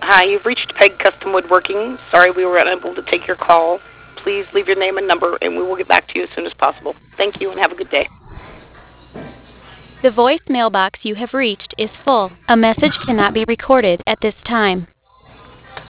Hi, you've reached Peg Custom Woodworking. Sorry we were unable to take your call. Please leave your name and number, and we will get back to you as soon as possible. Thank you, and have a good day. The voice mailbox you have reached is full. A message cannot be recorded at this time.